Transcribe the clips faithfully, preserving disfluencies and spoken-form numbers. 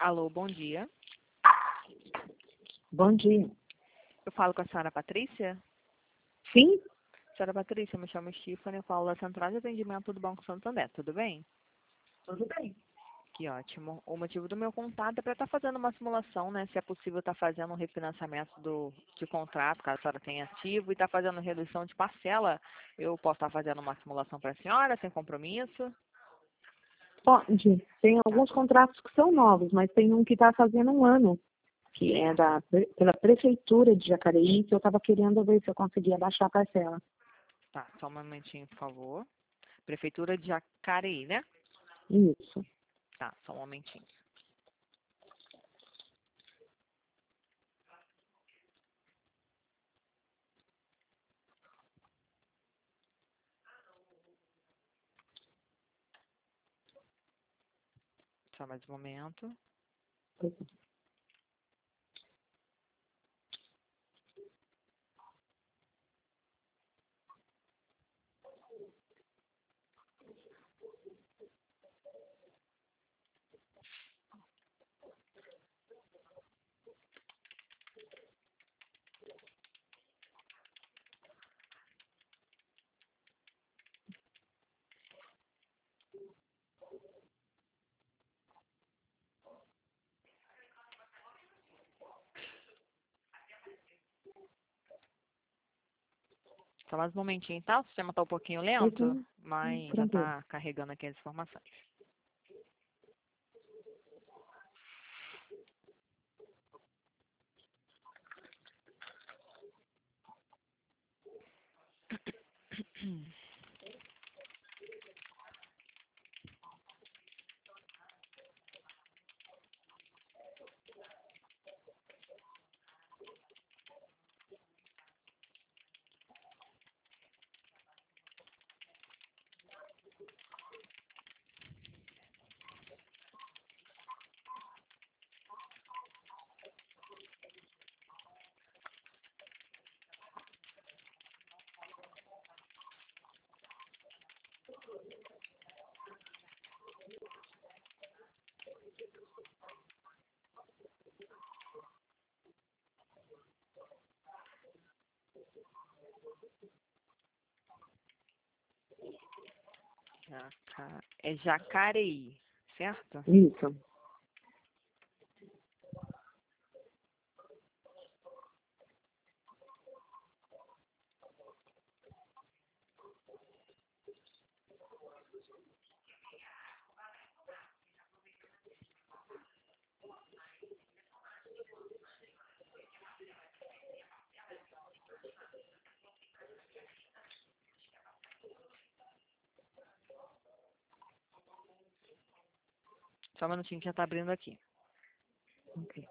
Alô, bom dia. Bom dia. Eu falo com a senhora Patrícia? Sim? Senhora Patrícia, eu me chamo Stephanie, eu falo da Central de Atendimento do Banco Santander, tudo bem? Tudo bem. Que ótimo. O motivo do meu contato é para estar fazendo uma simulação, né? Se é possível estar fazendo um refinanciamento do, de contrato, caso a senhora tenha ativo, e estar fazendo redução de parcela. Eu posso estar fazendo uma simulação para a senhora, sem compromisso? Pode. Tem alguns contratos que são novos, mas tem um que está fazendo um ano, que é da, pela Prefeitura de Jacareí, que eu estava querendo ver se eu conseguia baixar a parcela. Tá, só um momentinho, por favor. Prefeitura de Jacareí, né? Isso. Tá, só um momentinho. Só mais um momento. Só mais um momentinho, tá? O sistema está um pouquinho lento, Uhum. mas já Tranquilo. está carregando aqui as informações. Jaca... É Jacareí, certo? Isso. Só um minutinho que já está abrindo aqui. Ok.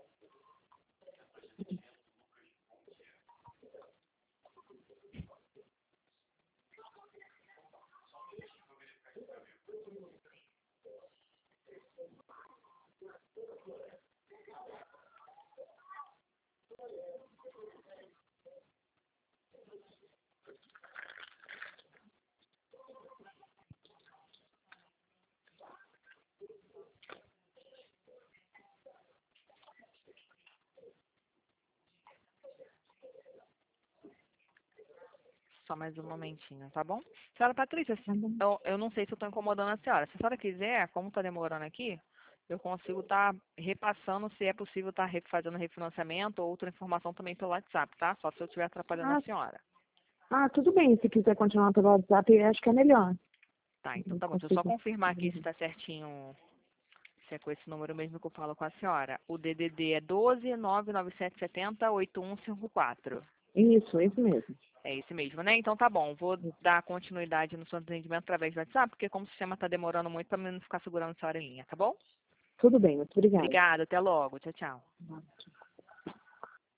Só mais um momentinho, tá bom? Senhora Patrícia, Tá bom. eu, eu não sei se eu estou incomodando a senhora. Se a senhora quiser, como está demorando aqui, eu consigo estar repassando se é possível estar fazendo refinanciamento ou outra informação também pelo WhatsApp, tá? Só se eu estiver atrapalhando a Ah, senhora. ah, tudo bem. Se quiser continuar pelo WhatsApp, eu acho que é melhor. Tá, então Eu tá bom. Deixa eu só consigo. confirmar aqui se está certinho, se é com esse número mesmo que eu falo com a senhora. O D D D é doze, nove nove sete sete zero, oito um cinco quatro. Isso, isso mesmo. É esse mesmo, né? Então tá bom. Vou dar continuidade no seu atendimento através do WhatsApp, porque como o sistema está demorando muito, para mim não ficar segurando a senhora em linha, tá bom? Tudo bem, muito obrigada. Obrigada, até logo. Tchau, tchau.